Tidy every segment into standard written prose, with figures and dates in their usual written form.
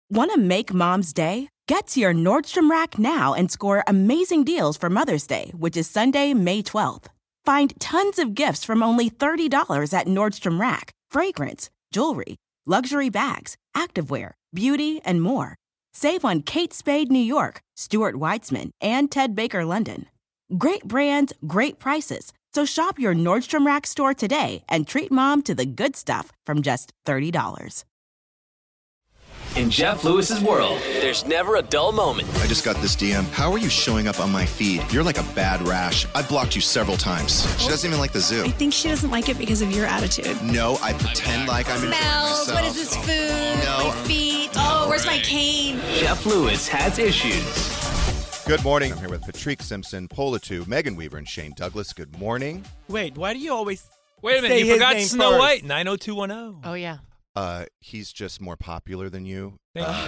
Want to make Mom's day? Get to your Nordstrom Rack now and score amazing deals for Mother's Day, which is Sunday, May 12th. Find tons of gifts from only $30 at Nordstrom Rack. Fragrance, jewelry, luxury bags, activewear, beauty, and more. Save on Kate Spade New York, Stuart Weitzman, and Ted Baker London. Great brands, great prices. So shop your Nordstrom Rack store today and treat Mom to the good stuff from just $30. In Jeff Lewis's world, there's never a dull moment. I just got this DM. How are you showing up on my feed? You're like a bad rash. I've blocked you several times. She doesn't even like the zoo. I think she doesn't like it because of your attitude. No, I pretend like I'm enjoying myself. What is this food? No. My feet. Oh, where's my cane? Jeff Lewis has issues. Good morning. I'm here with Patrick Simpson, Polatu, Megan Weaver, and Shane Douglas. Good morning. Wait, why do you always Wait a minute, say you his forgot name Snow first? White, 90210. Oh, yeah. He's just more popular than you.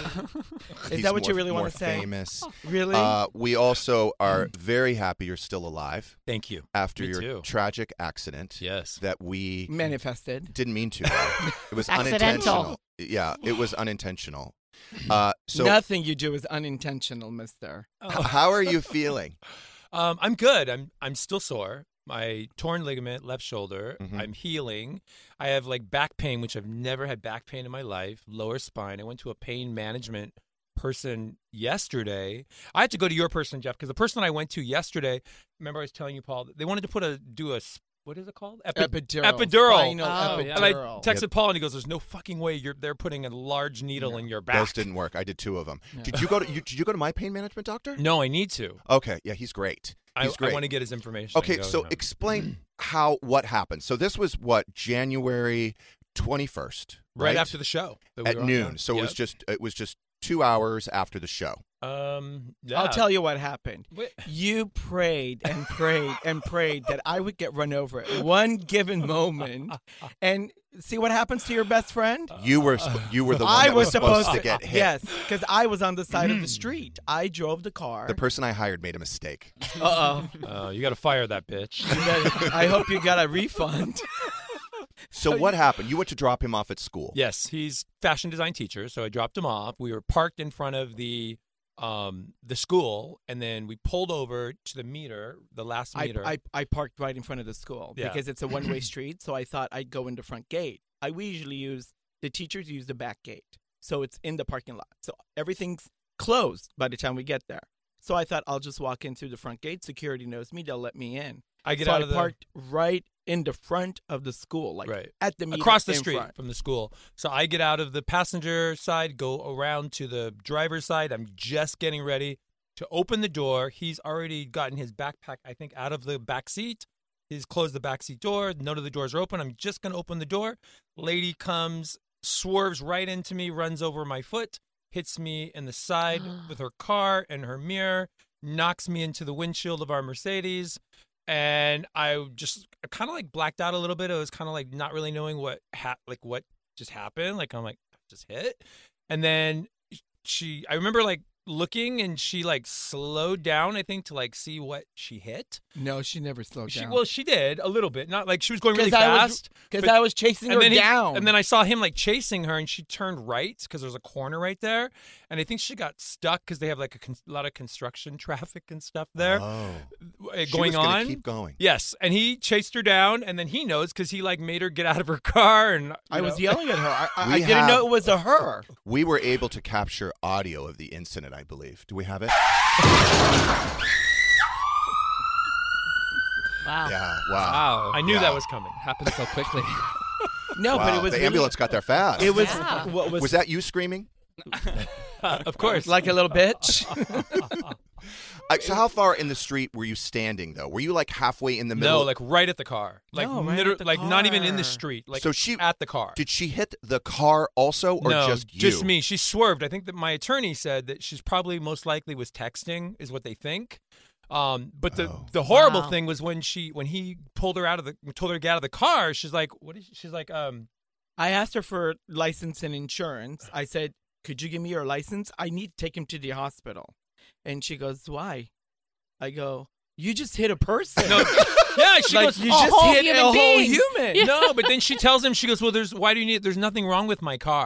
Is that what you really want to say? Famous. Really? We also are very happy you're still alive Thank you. after Me your too. tragic accident. Yes. That we Manifested. didn't mean to. It was Accidental. unintentional. Yeah, it was unintentional. So Nothing you do is unintentional, mister. how are you feeling? I'm good. I'm still sore. My torn ligament, left shoulder. Mhm. I'm healing. I have like back pain, which I've never had back pain in my life. Lower spine. I went to a pain management person yesterday. I had to go to your person, Jeff, because the person I went to yesterday. Remember, I was telling you, Paul, they wanted to do a what is it called? Epidural. Epidural. Spinal Oh. epidural. And I texted Paul, and he goes, "There's no fucking way they're putting a large needle in your back." Those didn't work. I did 2 of them. Yeah. Did you go to my pain management doctor? No, I need to. Okay, yeah, he's great. He's I great. want to get his information. Okay, and go, so no. explain what happened. So this was January 21st, right after the show that we at were on. noon. So Yep. it was just 2 hours after the show. Yeah. I'll tell you what happened. Wait. You prayed and prayed and prayed that I would get run over at one given moment. And see what happens to your best friend? You were the one I that was was supposed to get hit. Yes, because I was on the side of the street. I drove the car. The person I hired made a mistake. Uh-oh. You got to fire that bitch. I hope you got a refund. So what happened? You went to drop him off at school. Yes, he's fashion design teacher, so I dropped him off. We were parked in front of the school, and then we pulled over to the meter, the last meter. I parked right in front of the school Yeah. because it's a one-way street, so I thought I'd go in the front gate. We usually the teachers use the back gate, so it's in the parking lot. So everything's closed by the time we get there. So I thought I'll just walk in through the front gate. Security knows me. They'll let me in. I get so out I of the parked right in the front of the school, like right at the meter across the in street front. from the school. So I get out of the passenger side, go around to the driver's side. I'm just getting ready to open the door. He's already gotten his backpack, I think, out of the back seat. He's closed the back seat door. None of the doors are open. I'm just going to open the door. Lady comes, swerves right into me, runs over my foot, hits me in the side with her car and her mirror, knocks me into the windshield of our Mercedes. And I just kind of like blacked out a little bit. I was kind of like not really knowing what just happened. Like I'm like just hit. And then I remember like looking, and she like slowed down, I think, to like see what she hit. No, she never slowed down. Well, she did a little bit. Not like she was going really fast. Because but- I was chasing her down. And then I saw him like chasing her, and she turned right because there's a corner right there. And I think she got stuck because they have like a lot of construction traffic and stuff there She going was gonna on. keep going. Yes, and he chased her down, and then he knows because he like made her get out of her car, and I was yelling at her. I We didn't have- know it was a her. We were able to capture audio of the incident, I believe. Do we have it? Wow. Yeah. Wow. Wow, I knew Yeah. that was coming. Happened so quickly. No, Wow. but it was the really- ambulance got there fast. It was Yeah. what Was that you screaming? Of course. like a little bitch. So how far in the street were you standing, though? Were you like halfway in the middle? No, like right at the car. Like No, right at the like not even in the car. street. Like So she- at the car. Did she hit the car also, or no, just you? just me. She swerved. I think that my attorney said that she's probably most likely was texting, is what they think. But the horrible Wow. thing was when he told her to get out of the car. She's like, what is she? She's like, I asked her for license and insurance. I said, could you give me your license? I need to take him to the hospital. And she goes, why? I go, you just hit a person. no, yeah. She like, goes, you a just whole hit human a whole being. human. no, but then she tells him, she goes, well, there's nothing wrong with my car.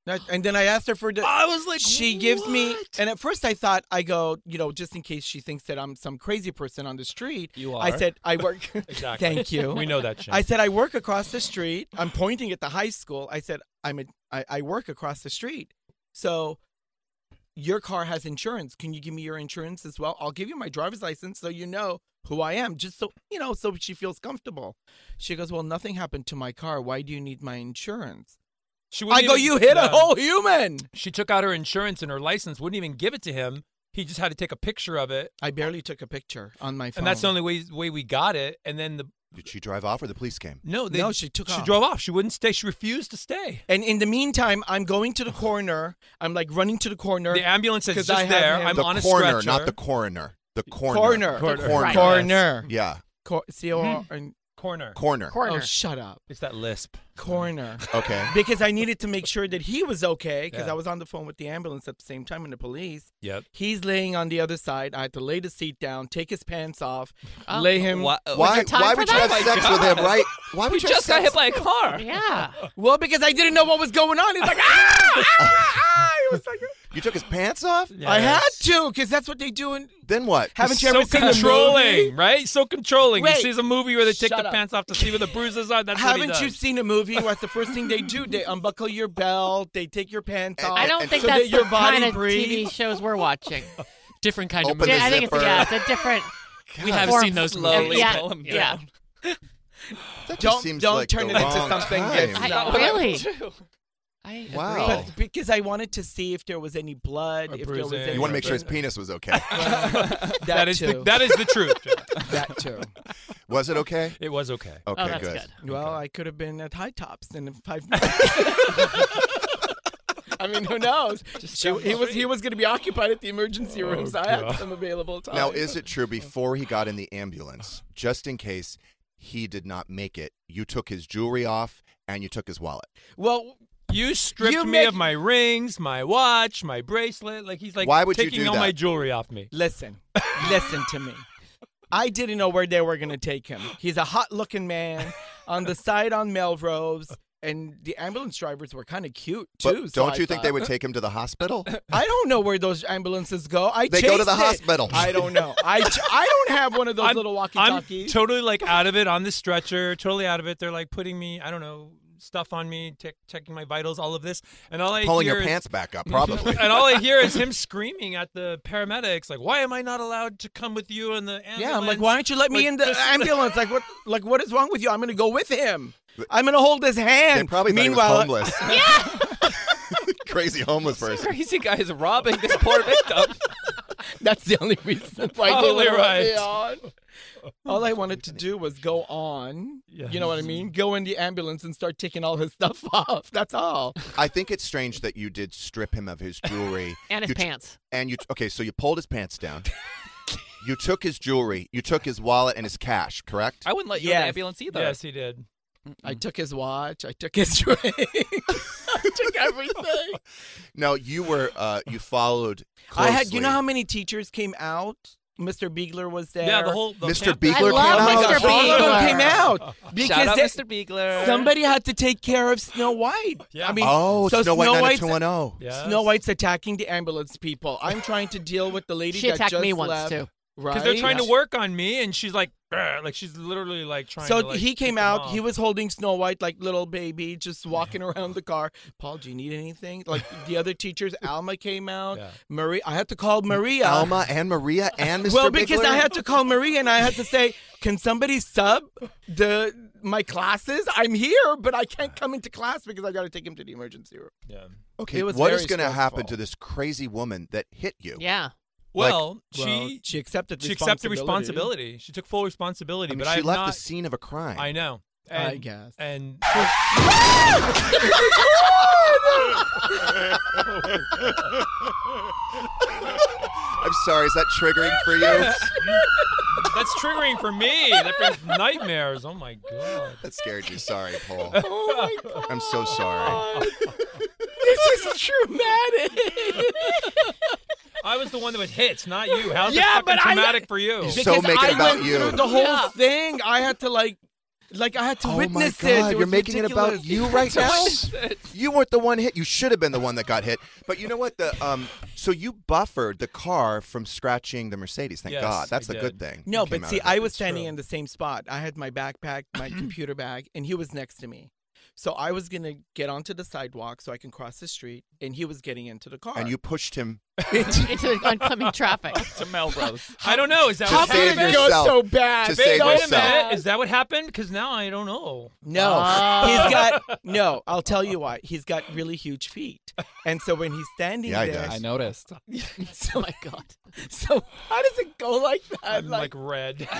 And then I asked her for the. I was like, she gives me, and at first I thought, I go, just in case she thinks that I'm some crazy person on the street. You are. I said, I work. Exactly. Thank you. We know that, Shane. I said, I work across the street. I'm pointing at the high school. I said, I work across the street. So your car has insurance. Can you give me your insurance as well? I'll give you my driver's license so you know who I am, just so, so she feels comfortable. She goes, well, nothing happened to my car. Why do you need my insurance? I go, you hit a whole human. She took out her insurance and her license, wouldn't even give it to him. He just had to take a picture of it. I barely took a picture on my phone. And that's the only way we got it. And then Did she drive off or the police came? No, she took off. She drove off. She wouldn't stay. She refused to stay. And in the meantime, I'm going to the corner. I'm like running to the corner. The ambulance is just I have there. him- I'm The on a coroner, stretcher. not the coroner. The corner. Corner. Corner. Corner. Yeah. C-O-R. Corner. Corner. Oh, shut up. It's that lisp. Corner. Okay. Because I needed to make sure that he was okay because Yeah. I was on the phone with the ambulance at the same time and the police. Yep. He's laying on the other side. I had to lay the seat down, take his pants off, lay him. Why time would for you have that? sex with him, right? Why would you have just got sex? hit by a car. Yeah. Well, because I didn't know what was going on. He's like, It was like, You took his pants off? I had to because that's what they do. Then what? Haven't you So ever seen a movie? controlling, right? So controlling. Wait. You see a movie where they take Shut the up. pants off to see where the bruises are. That's what he Haven't does. you seen a movie where that's the first thing they do? They unbuckle your belt, they take your pants off. I don't think so that's that your the body kind of breathes. TV shows we're watching. Different kind Open of the movie. I think zipper. it's a different. We have form. seen those Slowly movies. yeah, Pull 'em yeah. down. That just seems like turn the it into wrong something time. that's Really? I Wow. agree. But because I wanted to see if there was any blood, Or if there was bruising. any. You want to make sure his penis was okay. That is too. that is the truth. That too. Was it okay? It was okay. Okay, Oh, that's good. good. Well, I could have been at High Tops in 5 minutes. I mean, who knows? He was going to be occupied at the emergency room, so I had some available time. Now, is it true before he got in the ambulance, just in case he did not make it, you took his jewelry off and you took his wallet? Well, You stripped You me make- of my rings, my watch, my bracelet. Like he's like Why would you taking do all that? my jewelry off me. listen to me. I didn't know where they were going to take him. He's a hot-looking man on the side on Melrose, and the ambulance drivers were kind of cute too. But so don't I you think they thought- would take him to the hospital? I don't know where those ambulances go. They go to the chased it. hospital. I don't know. I don't have one of those little I'm walkie-talkies. totally like out of it on the stretcher. Totally out of it. They're like putting me, I don't know, stuff on me, checking my vitals, all of this, and all I Pulling hear your is, pants back up, probably. and all I hear is him screaming at the paramedics, like, "Why am I not allowed to come with you in the ambulance?" Yeah, I'm like, why don't you let me Like, in the this- ambulance? Like, what is wrong with you? I'm going to go with him. I'm going to hold his hand. They probably thought Meanwhile, he was homeless. Crazy homeless person. Crazy guy is robbing this poor victim. that's the only reason why they Totally let me right. on. All I wanted to do was go on. Yeah. You know what I mean? Go in the ambulance and start taking all his stuff off. That's all. I think it's strange that you did strip him of his jewelry. And his You- pants. And okay, so you pulled his pants down. You took his jewelry. You took his wallet and his cash, correct? I wouldn't let you in Yes. the ambulance either. Yes, he did. I took his watch. I took his ring. I took everything. No, you were. You followed. I had. You know closely. how many teachers came out? Mr. Beegler was there. Yeah, the whole Mr. camp- Beegler I love came Mr. out. All of them Beegler. came out Shout because out they- Mr. Beegler. somebody had to take care of Snow White. Yeah. I mean, Oh, so Snow White White's 90210. Yes. Snow White's attacking the ambulance people. I'm trying to deal with the lady She that attacked just me once left. too. Right? Because they're trying to work on me, and she's like she's literally like trying. So to, like, he keep came them out. off. He was holding Snow White like little baby, just walking around the car. Paul, do you need anything? Like the other teachers, Alma came out. Yeah. Marie, I had to call Maria. Alma and Maria and Mr. Well, because Bigelow? I had to call Maria and I had to say, can somebody sub my classes? I'm here, but I can't come into class because I got to take him to the emergency room. Yeah. Okay, It was what very is going to happen stressful. to this crazy woman that hit you? Yeah. Well, Well, she she accepted accepted responsibility. She took full responsibility, I mean, but she I've left not. the scene of a crime. I know. I And, guess. And I'm sorry, is that triggering for you? that's triggering for me. That brings nightmares. Oh my god. That scared you. Sorry, Paul. Oh my God. I'm so sorry. This is traumatic. I was the one that was hit, not you. How's Yeah, it fucking but I- traumatic for you? So make it I about went you. through the whole thing. I had to like Like I had to Oh witness my it. God, It you're was making ridiculous. it about you right now. You weren't the one hit. You should have been the one that got hit. But you know what? So you buffered the car from scratching the Mercedes. Thank Yes, God. That's I the did. good thing. No, that came but out see, of it. I was It's standing true. in the same spot. I had my backpack, my computer bag, and he was next to me. So I was going to get onto the sidewalk so I can cross the street, and he was getting into the car. And you pushed him. Into oncoming traffic. To Melrose. I don't know. Is that To what save happened? yourself. so bad? To Wait, save wait a yourself. minute. Is that what happened? Because now I don't know. No, Oh. he's got no. I'll tell you why. He's got really huge feet, and so when he's standing Yeah, he there, does. I noticed. Oh my God. so how does it go like that? I'm like red.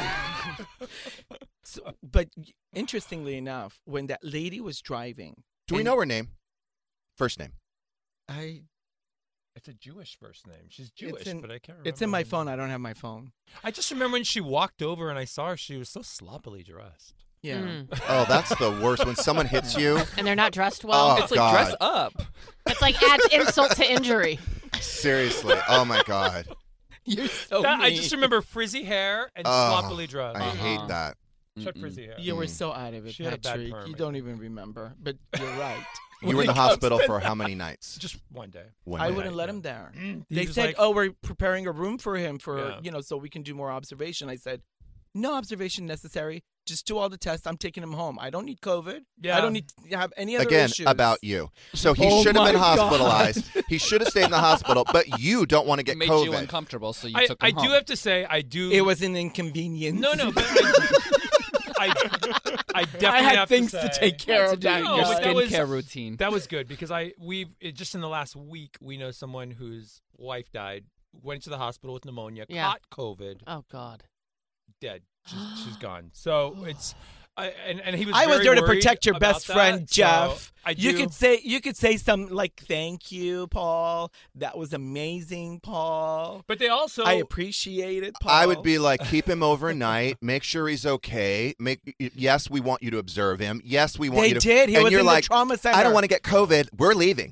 But interestingly enough, when that lady was driving, Do we and know her name? First name. It's a Jewish first name. She's Jewish, in- but I can't remember. It's in my her phone. name. I don't have my phone. I just remember when she walked over and I saw her, she was so sloppily dressed. Yeah. Mm. Oh, that's the worst. When someone hits you, And they're not dressed well. Oh, It's like God. dress up. It's like adds insult to injury. seriously. Oh, my God. You're so I mean. just remember frizzy hair and Oh, sloppily dressed. I hate that. She had frizzy hair. You were so out of it, She had a bad Patrick. perm, You I don't even remember, but you're right. You were in the hospital for how many nights? Just one day. One I night. wouldn't let him there. He They was said, like- "Oh, we're preparing a room for him for Yeah. so we can do more observation." I said, "No observation necessary. Just do all the tests. I'm taking him home. I don't need COVID. Yeah. I don't need to have any other Again, issues." about you. So he Oh should have been my God. hospitalized. He should have stayed in the hospital, but you don't want to It get made COVID. you uncomfortable, so you I took him do home. have to say, I do. It was an inconvenience. No, but I definitely I had have things to, to say, take care of that. No, Your but that was- skincare routine. That was good because just in the last week we know someone whose wife died, went to the hospital with pneumonia, Yeah. caught COVID, Oh God. dead. She's gone. So it's and he was. I was very there to worried protect your about best that, friend, so Jeff. I do. You could say something like, "Thank you, Paul. That was amazing, Paul. But they also. I appreciate it, Paul." I would be like, keep him overnight. Make sure he's okay. Yes, we want you to observe him. Yes, we want They you to. did. He and was you're in like, the trauma center. I don't want to get COVID. We're leaving.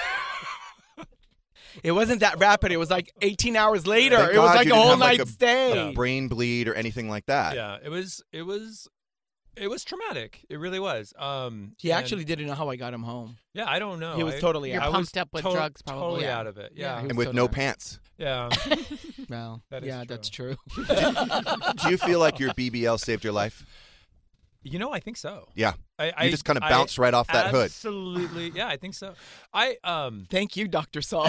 It wasn't that rapid. It was like 18 hours later. Thank It was God like you a didn't whole have, like, night a- stay. Brain bleed or anything like that. Yeah, it was traumatic. It really was. He and- actually didn't know how I got him home. Yeah, I don't know. He was totally You're out. I was pumped up with to- drugs, probably. Totally Yeah. out of it. Yeah, Yeah. he And was with no totally out. pants. Yeah. Well, That is yeah, true. that's true. Do you feel like your BBL saved your life? You know, I think so. Yeah. I You just kind of bounced right off that hood. Absolutely. Yeah, I think so. Thank you, Dr. Saul.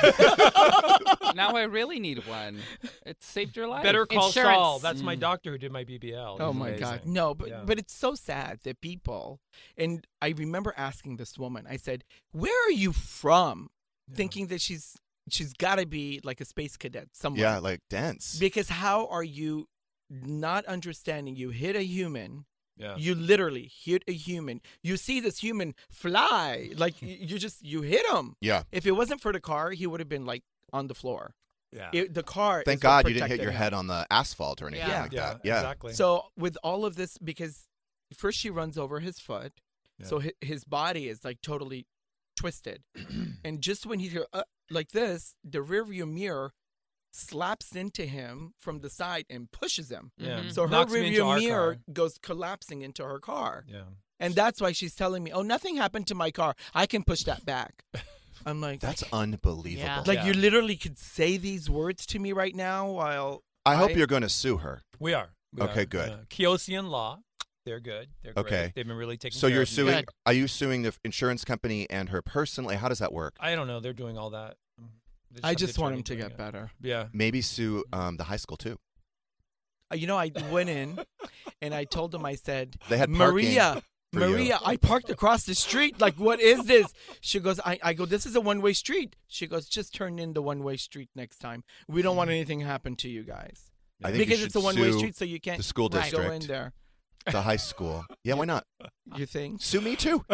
Now I really need one. It saved your life. Better Call Insurance. Saul. That's my doctor who did my BBL. Oh He's my amazing. God. No, but Yeah. but it's so sad that people, and I remember asking this woman, I said, "Where are you from?" Thinking that she's got to be like a space cadet somewhere. Yeah, like dense. Because how are you not understanding? You hit a human. Yeah. You literally hit a human. You see this human fly. Like you hit him. Yeah. If it wasn't for the car, he would have been like on the floor. Yeah. The car. Thank is what God you didn't hit protected your him. head on the asphalt or anything Yeah. like yeah, that. Yeah. exactly. So with all of this, because first she runs over his foot, Yeah. so his body is like totally twisted, and just when he's like this, the rearview mirror slaps into him from the side and pushes him. yeah. Mhm. So her Knocks me into rearview our mirror car. goes collapsing into her car, Yeah. and that's why she's telling me, "Oh, nothing happened to my car. I can push that back." I'm like, That's unbelievable. Yeah. like Yeah. you literally could say these words to me right now while I hope you're going to sue her. We are. We Okay, are. good. Kioskian Law. They're good. They're great. Okay. They've been really taking So care you're of me. suing? Good. Are you suing the insurance company and her personally? How does that work? I don't know. They're doing all that. They I have the just want attorney him to doing get it. better. Yeah. Maybe sue the high school too. You know, I went in and I told them, I said, They had parking Maria, for you." Maria, I parked across the street. Like, what is this? She goes, I go, this is a one-way street. She goes, just turn in the one-way street next time. We don't want anything to happen to you guys. I think you Because should it's a one-way sue street, so you can't the school go district. in there. The high school. Yeah, why not? You think? Sue me too.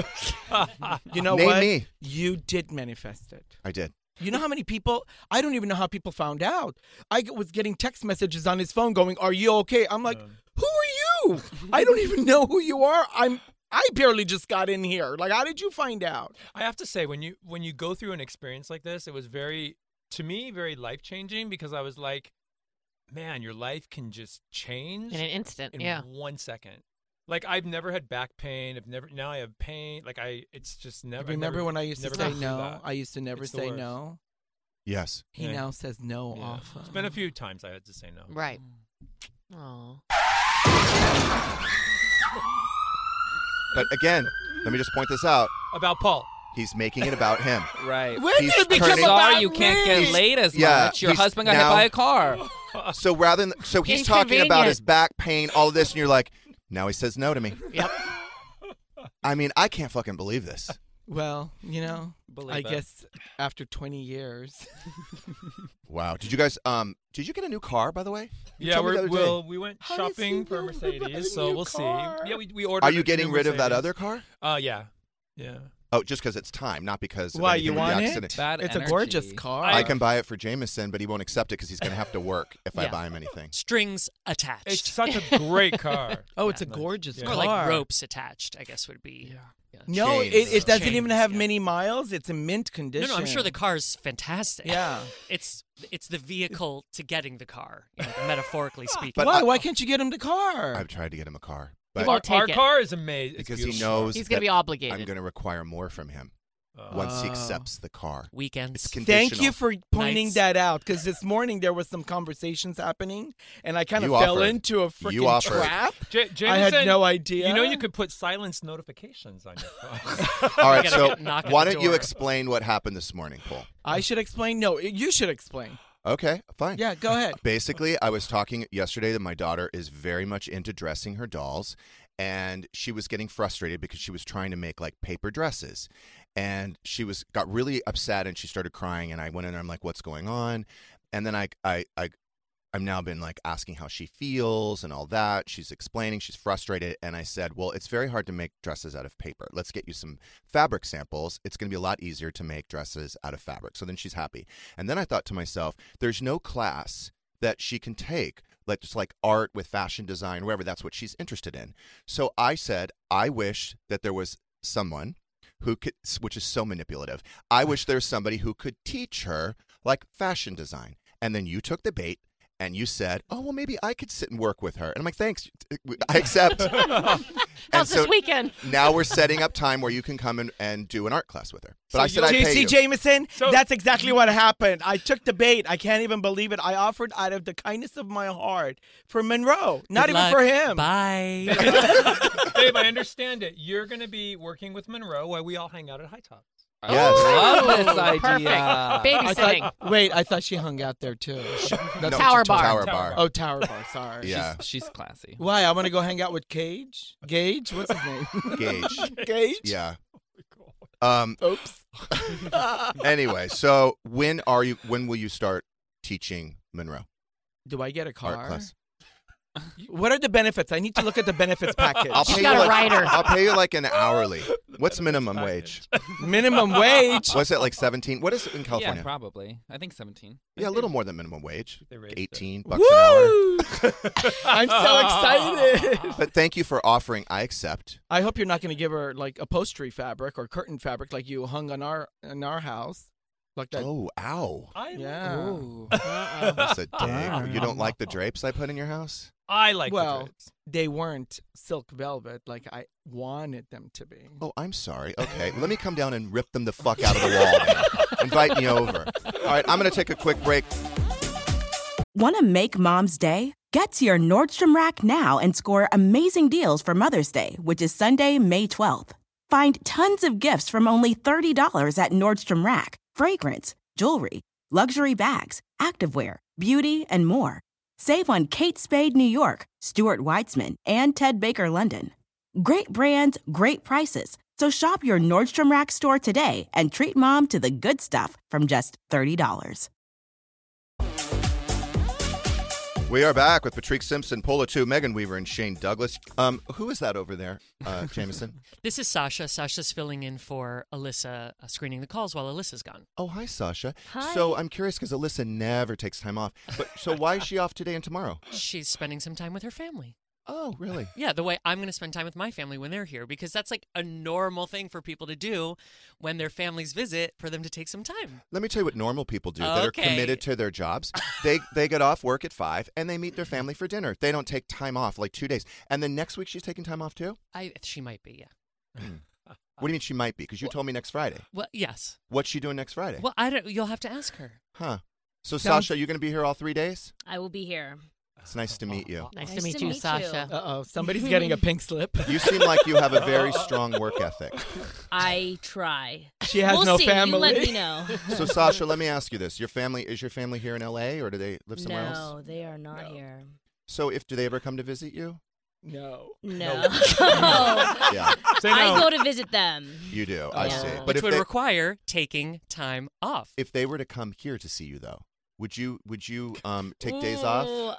You know Name what? me. You did manifest it. I did. You know how many people? I don't even know how people found out. I was getting text messages on his phone going, "Are you okay?" I'm like, "Who are you? I don't even know who you are. I barely just got in here. Like, how did you find out?" I have to say, when you go through an experience like this, it was to me, very life changing because I was like, man, your life can just change In an instant. in Yeah. 1 second. Like I've never had back pain. Now I have pain. Like it's just never. Remember when I used to never say gone through no? that. I used to never It's the say worst. no. Yes. He Yeah. now says no Yeah. often. It's been a few times I had to say no. Right. Oh. But again, let me just point this out. About Paul. He's making it about him. Right. When He's did it become turning- about Sorry, you can't me? get laid as Yeah, much. Your he's husband got hit now- by a car. So he's talking about his Inconvenient. back pain, all of this, and you're like, now he says no to me. Yep. I mean, I can't fucking believe this. Well, Believe I it. guess after 20 years. Wow. Did you guys did you get a new car, by the way? You Yeah, told me the other day. we went How does shopping he for a know about a Mercedes, so new we'll car? see. Yeah, we ordered. Are you a getting new rid of that Mercedes. other car? Yeah. Oh, just because it's time, not because of Why, anything you with the want accident. it? Bad It's energy. a gorgeous car. I can buy it for Jameson, but he won't accept it because he's going to have to work if I Yeah. buy him anything. Strings attached. It's such a great car. Oh, it's a Nice. gorgeous Yeah. More car. like ropes attached, I guess would be. Yeah. Yeah. No, Chains. it doesn't even Chains, have yeah. many miles. It's in mint No, condition. no, I'm sure the car's fantastic. Yeah. It's the vehicle to getting the car, metaphorically speaking. But Why? Why can't you get him the car? I've tried to get him a car, He but won't take Our it. car is amazing. It's because he beautiful. knows He's going to that be obligated. I'm going to require more from him Uh, once he Oh. accepts the car. Weekends. It's conditional. Thank you for pointing Nights. that out, because this morning there was some conversations happening, and I kind of You fell offered. into a You freaking offered. trap. Jameson, I had no idea. You know you could put silence notifications on your phone. All right, gotta so get- knock at why the don't you door. explain what happened this morning, Paul? I should explain. No, you should explain. Okay, fine. Yeah, go ahead. Basically, I was talking yesterday that my daughter is very much into dressing her dolls, and she was getting frustrated because she was trying to make like paper dresses, and she got really upset and she started crying. And I went in there. I'm like, "What's going on?" And then I'm now been like asking how she feels and all that. She's explaining she's frustrated, and I said, "Well, it's very hard to make dresses out of paper. Let's get you some fabric samples. It's going to be a lot easier to make dresses out of fabric." So then she's happy. And then I thought to myself, there's no class that she can take, like just like art with fashion design, wherever. That's what she's interested in. So I said, I wish that there was someone who could, which is so manipulative. I wish there's somebody who could teach her like fashion design. And then you took the bait. And you said, "Oh, well, maybe I could sit and work with her." And I'm like, "Thanks, I accept." And How's so this weekend? now we're setting up time where you can come and do an art class with her. But So I said you- I'd pay JC you. Jameson, So- that's exactly what happened. I took the bait. I can't even believe it. I offered out of the kindness of my heart for Monroe, not Good even luck. for him. Bye. Dave, I understand it. You're going to be working with Monroe while we all hang out at High Top. I Yes. love this Perfect. idea. I Babysitting. thought, I thought she hung out there too. No, Tower bar. Tower Tower bar. Oh, Tower Bar. Sorry. Yeah. She's classy. Why? I want to go hang out with Gage. What's his name? Gage. Gage. Yeah. Oops. Anyway, so when will you start teaching Monroe Do I get a car? art class? What are the benefits? I need to look at the benefits package. I'll She's pay got you a rider. I'll pay you like an hourly. What's minimum wage? Minimum wage. What's it like 17? What is it in California? Yeah, probably. I think 17. Yeah, a little more than minimum wage. They raised it. $18 an hour. Woo! I'm so excited. But thank you for offering. I accept. I hope you're not going to give her like upholstery fabric or curtain fabric like you hung on in our house, like that. Oh, ow. Yeah. That's a dig. You don't like the drapes I put in your house? I like the Well, drapes. they weren't silk velvet like I wanted them to be. Oh, I'm sorry. Okay, let me come down and rip them the fuck out of the wall, man. Invite me over. All right, I'm going to take a quick break. Want to make Mom's Day? Get to your Nordstrom Rack now and score amazing deals for Mother's Day, which is Sunday, May 12th. Find tons of gifts from only $30 at Nordstrom Rack. Fragrance, jewelry, luxury bags, activewear, beauty, and more. Save on Kate Spade New York, Stuart Weitzman, and Ted Baker London. Great brands, great prices. So shop your Nordstrom Rack store today and treat Mom to the good stuff from just $30. We are back with Patrick Simpson, Paula 2, Megan Weaver, and Shane Douglas. Who is that over there, Jameson? This is Sasha. Sasha's filling in for Alyssa, screening the calls while Alyssa's gone. Oh, hi, Sasha. Hi. So I'm curious because Alyssa never takes time off. But so why is she off today and tomorrow? She's spending some time with her family. Oh, really? Yeah, the way I'm going to spend time with my family when they're here, because that's like a normal thing for people to do when their families visit, for them to take some time. Let me tell you what normal people do that are Okay. committed to their jobs. They get off work at 5 and they meet their family for dinner. They don't take time off like 2 days. And then next week she's taking time off too? She might be, yeah. What do you mean she might be? Because you told me next Friday. Well, yes. What's she doing next Friday? Well, I don't. You'll have to ask her. Huh. So, Sounds- Sasha, you going to be here all 3 days? I will be here. It's nice to meet you. Nice to meet you, Sasha. Uh-oh, somebody's getting a pink slip. You seem like you have a very strong work ethic. I try. She has we'll no see. family. You let me know. So, Sasha, let me ask you this. Is your family here in L.A. or do they live somewhere else? No, they are not here. So do they ever come to visit you? No. No. Yeah, I go to visit them. you do. I Yeah. see. But Which if would they, require taking time off. if they were to come here to see you, though, would you take days off? Ooh,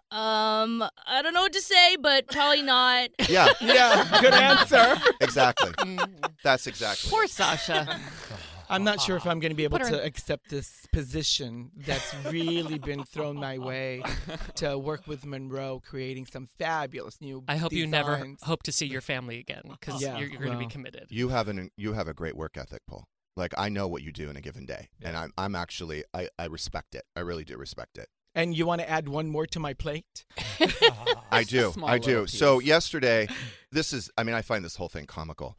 I don't know what to say, but probably not. Yeah, Yeah, good answer. exactly. That's exactly. Poor Sasha. I'm not sure if I'm going to be able Put her to accept this position that's really been thrown my way to work with Monroe, creating some fabulous new I hope you never designs. hope to see your family again, because Yeah, you're going to be well. committed. You have a great work ethic, Paul. Like I know what you do in a given day, and I'm actually I respect it. I really do respect it. And you want to add one more to my plate? I do. Small I do. little So piece. yesterday, I find this whole thing comical.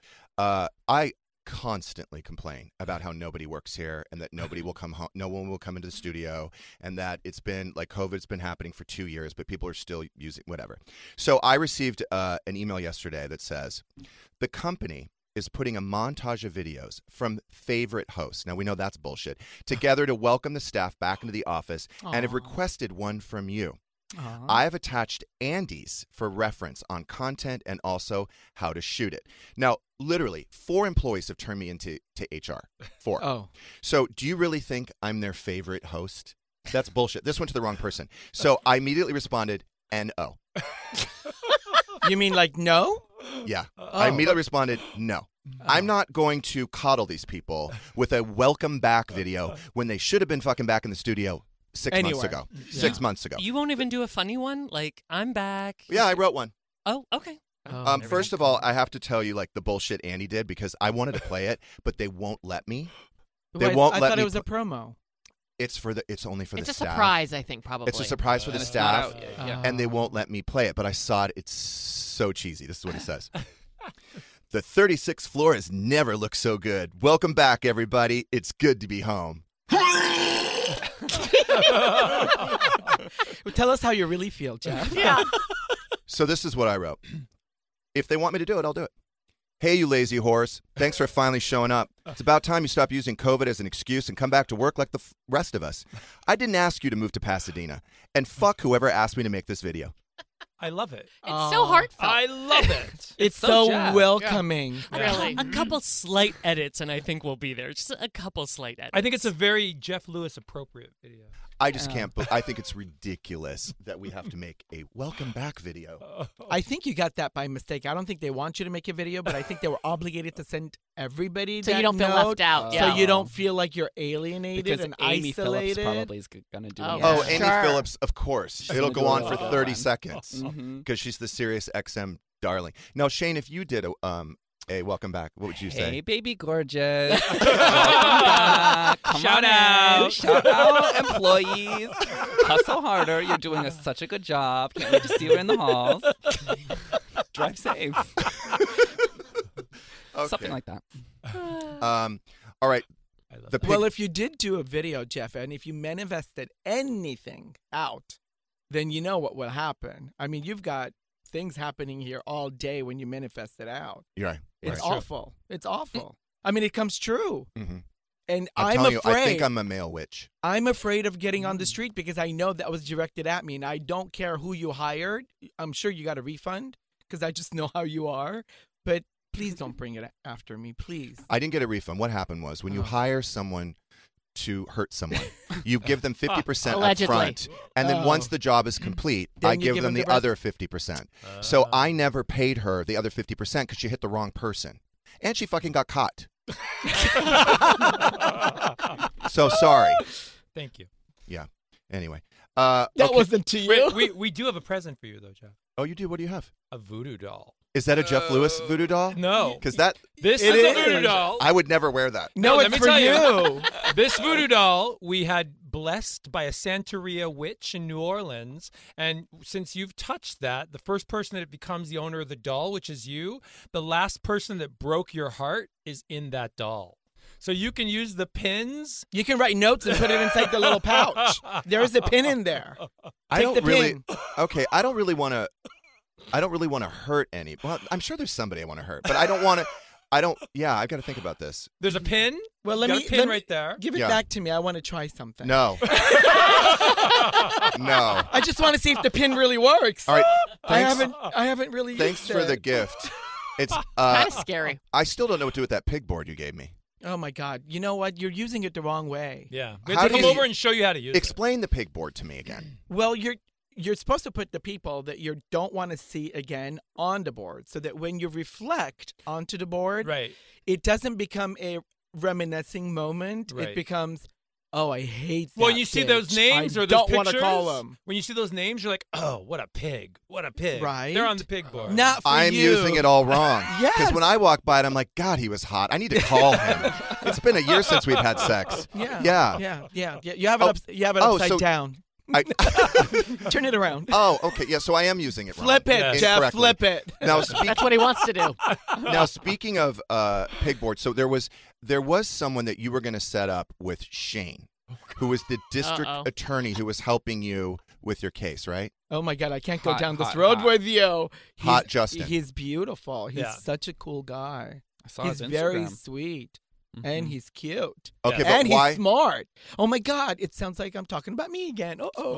I constantly complain about how nobody works here and that nobody will come home, no one will come into the studio, and that it's been like COVID's been happening for 2 years, but people are still using whatever. So I received an email yesterday that says the company is putting a montage of videos from favorite hosts. Now we know that's bullshit. Together to welcome the staff back into the office, and have requested one from you. I have attached Andy's for reference on content and also how to shoot it. Now, literally, 4 employees have turned me into HR. 4. Oh. So do you really think I'm their favorite host? That's bullshit. This went to the wrong person. So I immediately responded, N-O. You mean like no? Yeah. I immediately responded, no. I'm not going to coddle these people with a welcome back video when they should have been fucking back in the studio 6 months ago. 6 months ago. You won't even do a funny one? Like, I'm back. Yeah, I wrote one. Oh, okay. First of all, I have to tell you like the bullshit Andy did because I wanted to play it, but they won't let me. They Wait, won't I let thought me it was a pl- promo. It's only for It's the a staff. surprise, I think, probably. It's a surprise for the And it's not staff, out yet, yeah. and they won't let me play it. But I saw it. It's so cheesy. This is what he says. The 36th floor has never looked so good. Welcome back, everybody. It's good to be home. Well, tell us how you really feel, Jeff. Yeah. So this is what I wrote. If they want me to do it, I'll do it. Hey, you lazy horse. Thanks for finally showing up. It's about time you stop using COVID as an excuse and come back to work like the rest of us. I didn't ask you to move to Pasadena. And fuck whoever asked me to make this video. I love it. It's so heartfelt. I love it. It's so so Jeff. welcoming. Really. A couple slight edits, and I think we'll be there. Just a couple slight edits. I think it's a very Jeff Lewis appropriate video. I just can't. I think it's ridiculous that we have to make a welcome back video. I think you got that by mistake. I don't think they want you to make a video, but I think they were obligated to send everybody So that you don't feel note, left out. So Yeah. you don't feel like you're alienated Because and Amy isolated. Phillips probably is going to do Oh, it. Oh, Yeah. Amy Sure. Phillips, of course. It'll go on for 30 seconds Mhm. because she's the Sirius XM darling. Now, Shane, if you did a welcome back, what would you say? Hey, baby gorgeous. Welcome back. Come Shout on in. out. Shout out, employees. Hustle harder. You're doing such a good job. Can't wait to see you in the halls. Drive safe. Okay. Something like that. All right. I love The it. pig- Well, if you did do a video, Jeff, and if you manifested anything out, then you know what will happen. I mean, you've got things happening here all day when you manifest it out. You're right. It's Right. awful. It's awful. I mean, it comes true. Mhm. And I'm I'm telling afraid. you, I think I'm a male witch. I'm afraid of getting on the street because I know that was directed at me, and I don't care who you hired. I'm sure you got a refund because I just know how you are. But please don't bring it after me, please. I didn't get a refund. What happened was when you hire someone to hurt someone, you give them 50% up Allegedly. front, and then once the job is complete, Then I you give give them them the the rest. other 50%. So I never paid her the other 50% because she hit the wrong person, and she fucking got caught. So sorry. Thank you. Yeah. Anyway. That okay. wasn't to you. Wait, we do have a present for you, though, Jeff. Oh, you do? What do you have? A voodoo doll. Is that a Jeff Lewis voodoo doll? No. Because that... This It is a is. voodoo doll. I would never wear that. No, let it's me for tell you. This voodoo doll we had blessed by a Santeria witch in New Orleans. And since you've touched that, the first person that becomes the owner of the doll, which is you, the last person that broke your heart is in that doll. So you can use the pins. You can write notes and put it inside the little pouch. There is a pin in there. I don't the really... pin. Okay, I don't really want to hurt any. Well, I'm sure there's somebody I want to hurt, but I don't want to... Yeah, I've got to think about this. There's a pin. Well, You let got me a pin let me- right there. Give it Yeah. back to me. I want to try something. No. No. I just want to see if the pin really works. All right. I Thanks. haven't really. Thanks used for it. the gift. It's Kind of scary. I still don't know what to do with that pig board you gave me. Oh my God! You know what? You're using it the wrong way. Yeah. We How have to do come you- over and show you how to use it. Explain the pig board to me again. Well, you're supposed to put the people that you don't want to see again on the board, so that when you reflect onto the board, Right. it doesn't become a reminiscing moment. Right. It becomes, oh, I hate. Well, that when you see bitch. those names I or those don't pictures, want to call them. when you see those names, you're like, oh, what a pig. What a pig. Right. They're on the pig board. Not for I'm you. using it all wrong. Yes. Because when I walk by it, I'm like, God, he was hot. I need to call him. It's been a year since we've had sex. Yeah. Yeah. Yeah. You have it. You have it Oh, upside so- down. Turn it around. Oh, okay. Yeah, so I am using it wrong. Flip it, Yes. Jeff. Incorrectly. Flip it. Now, That's what he wants to do. now speaking of pig board, so there was someone that you were going to set up with Shane, who was the district Uh-oh. attorney who was helping you with your case, right? Oh my God! I can't go Hot, down this hot, road hot. with you. Hot Justin. He's beautiful. He's Yeah. such a cool guy. I saw He's his very Instagram. sweet. Mhm. And he's cute. Okay, but and why? he's smart. Oh my God! It sounds like I'm talking about me again. Oh.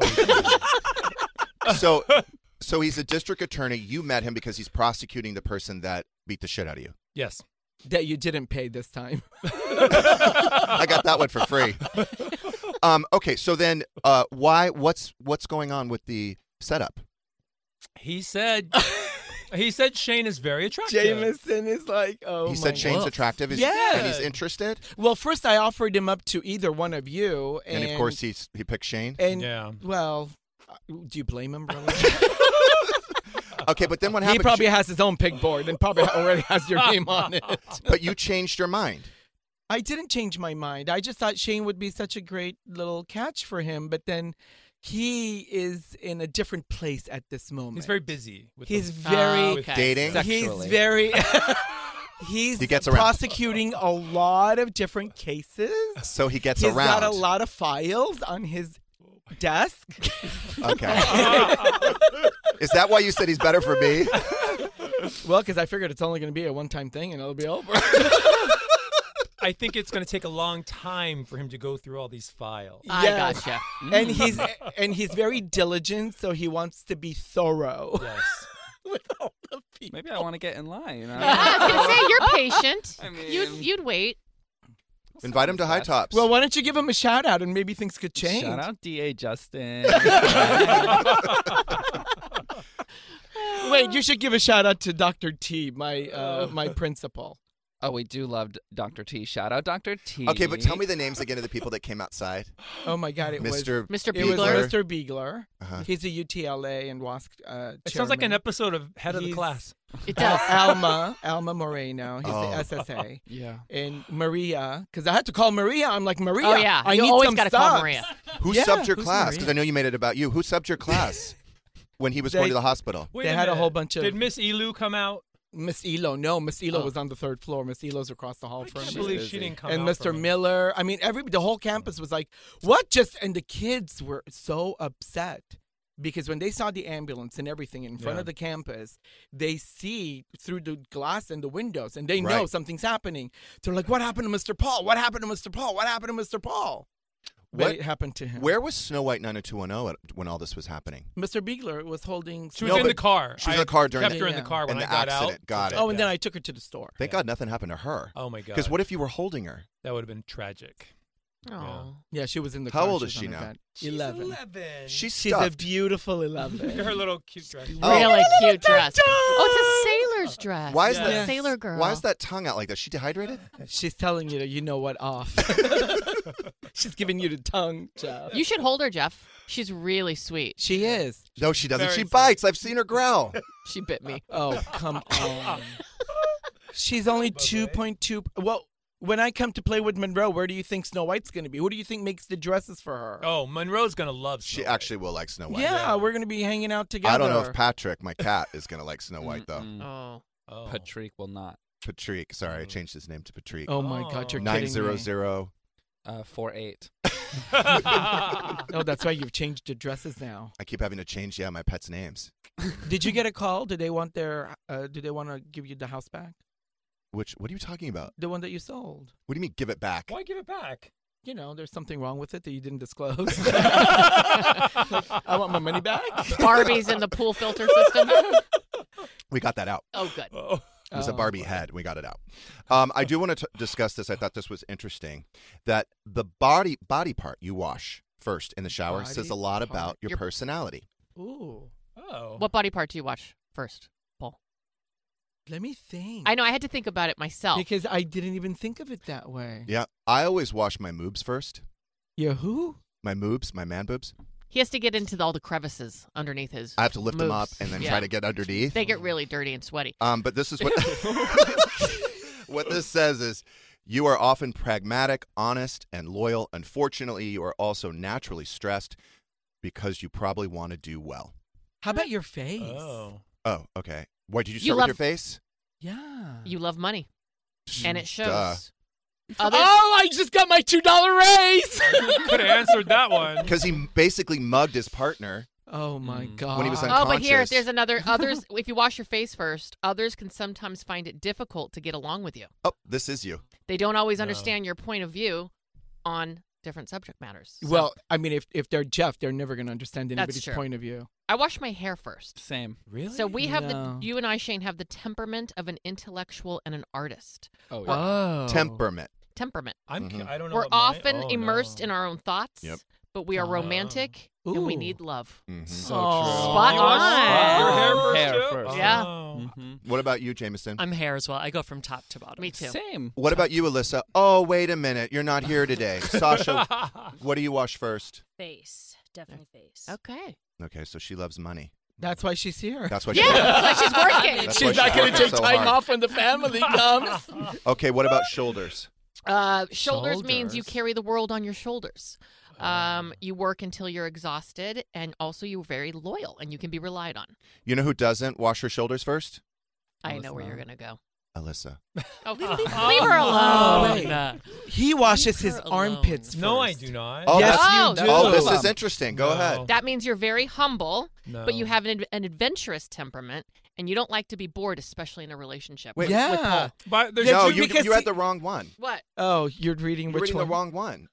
So he's a district attorney. You met him because he's prosecuting the person that beat the shit out of you. Yes. That you didn't pay this time. I got that one for free. Okay, so then why? What's going on with the setup? He said Shane is very attractive. Jameson is like, oh He said my Shane's God. attractive. And Yeah. he's interested. Well, first I offered him up to either one of you. And of course he picked Shane. And, Yeah. well, do you blame him, really? Okay, but then what He happened? probably has his own pig board and probably already has your name on it. But you changed your mind. I didn't change my mind. I just thought Shane would be such a great little catch for him, but then he is in a different place at this moment. He's very busy. With He's those- very With dating? He's Sexually. very. He's He gets around. prosecuting a lot of different cases. So he gets He's around. got a lot of files on his desk. Okay. Is that why you said he's better for me? Well, because I figured it's only going to be a one-time thing and it'll be over. I think it's going to take a long time for him to go through all these files. I Yes. gotcha. And he's very diligent, so he wants to be thorough. Yes. With all the people. Maybe I want to get in line. You know? I was gonna say you're patient. I mean- you'd wait. Invite him to High Tops. Well, why don't you give him a shout out and maybe things could change? Shout out DA Justin. Wait, you should give a shout out to Dr. T, my my principal. Oh, we do love Dr. T. Shout out Dr. T. Okay, but tell me the names again of the people that came outside. Oh my God, it Mr. was Mr. it was Beagler. Mr. Beagler. Uh-huh. He's a UTLA and WASC It sounds like an chairman. episode of Head of the He's- Class. It does. Alma Moreno. He's Oh. the SSA. Yeah. And Maria, because I had to call Maria. I'm like, Maria, Oh yeah. I you need always some gotta call subs. Maria. Who Yeah, subbed your who's class? Maria? Because I know you made it about you. Who subbed your class when he was going to the hospital? Wait They a had a minute. whole bunch of- Did Miss Elu come out? Miss Elo. No, Miss Elo Oh. was on the third floor. Miss Elo's across the hall I from can't me. believe busy. she didn't come And out. Mr. from it. Miller. I mean, the whole campus was like, what just, and the kids were so upset because when they saw the ambulance and everything in front Yeah. of the campus, they see through the glass and the windows and they know Right. something's happening. They're like, what happened to Mr. Paul? What happened to Mr. Paul? What happened to Mr. Paul? But What- it happened to him. Where was Snow White 90210 when all this was happening? Mr. Beagler was holding. She was No, in but the car. she was in the car during kept the- her in the car when and I the got accident. out. Got it. Oh, and then I took her to the store. Thank God nothing happened to her. Oh my God. Because what if you were holding her? That would have been tragic. Oh. Yeah, she was in the How car. old She is was she on her now? bed. She's 11. 11. She's She's a stuffed. beautiful Look 11. at her little cute dress. Oh. Really cute dress. Oh, it's a sailor sailor's dress. Why is The that sailor girl? Why is that tongue out like that? She dehydrated? She's telling you, you know what, off. She's giving you the tongue, Jeff. You should hold her, Jeff. She's really sweet. She is. No, she doesn't. Very She sweet. bites. I've seen her growl. She bit me. Oh, come on. She's only 2.2. Well, when I come to play with Monroe, where do you think Snow White's going to be? Who do you think makes the dresses for her? Oh, Monroe's gonna love. She Snow White. actually will like Snow White. yeah, we're going to be hanging out together. I don't know if Patrick, my cat, is going to like Snow White, though. Oh. Oh. Patrick will not. Patrick. Sorry, I changed his name to Patrick. Oh, my God, you're kidding me. 900. 4'8". Oh, that's right. You've changed the dresses now. I keep having to change, my pets' names. Did you get a call? Did they want their? Do they want to give you the house back? What are you talking about? The one that you sold. What do you mean, give it back? Why give it back? You know, there's something wrong with it that you didn't disclose. I want my money back. Barbie's in the pool filter system. We got that out. Oh, good. Oh. It was a Oh, Barbie okay. head. We got it out. I do want to discuss this. I thought this was interesting. That the body part you wash first in the shower says a lot about your personality. Ooh. Oh. What body part do you wash first, Paul? Let me think. I know. I had to think about it myself. Because I didn't even think of it that way. Yeah, I always wash my moobs first. Your who? My moobs, my man boobs. He has to get into all the crevices underneath his I have to lift them up moves. and then Yeah. try to get underneath. They get really dirty and sweaty. But this is what what this says is you are often pragmatic, honest, and loyal. Unfortunately, you are also naturally stressed because you probably want to do well. How about your face? Oh. Oh, okay. What did you You start love- with your face? Yeah. You love money, and it shows. Duh. Oh, I just got my $2 raise. Could have answered that one. Because he basically mugged his partner. Oh my God. When he was Oh, but here, unconscious. there's another. Others, if you wash your face first, others can sometimes find it difficult to get along with you. Oh, this is you. They don't always understand your point of view on different subject matters. So Well, I mean, if they're Jeff, they're never going to understand That's anybody's true. point of view. I wash my hair first. Same. Really? So we have No. you and I, Shane, have the temperament of an intellectual and an artist. Oh, Oh. Temperament. Temperament. I don't know. We're what mine- often oh, immersed no. in our own thoughts, Yep. but we are romantic and we Ooh. need love. Mhm. So Oh. true. Spot You wash on. your hair first, Hair too? first. Yeah. Oh. What about you, Jameson? I'm hair as well. I go from top to bottom. Me too. Same. What about you, Alyssa? Oh, wait a minute. You're not here today. Sasha, what do you wash first? Face. Definitely face. Okay. Okay, so she loves money. That's why she's here. That's why Yeah, that's why she's working. That's She's why not going to working take so time hard. off when the family comes. Okay, what about shoulders? Shoulders means you Shoulders. carry the world on your shoulders. You work until you're exhausted, and also you're very loyal, and you can be relied on. You know who doesn't wash her shoulders first? I know where you're gonna go. Alyssa. Oh, leave her alone. wait. He washes his her alone. armpits No, I first. do not. Oh, Yes, that's- you Oh, do. Oh, this is interesting. Go No. ahead. That means you're very humble, but you No. have an adventurous temperament, and you don't like to be bored, especially in a relationship. Wait, with Yeah. Paul. But there's No, you- you because had he- the wrong one. What? Oh, you're reading You're which reading one? the wrong one.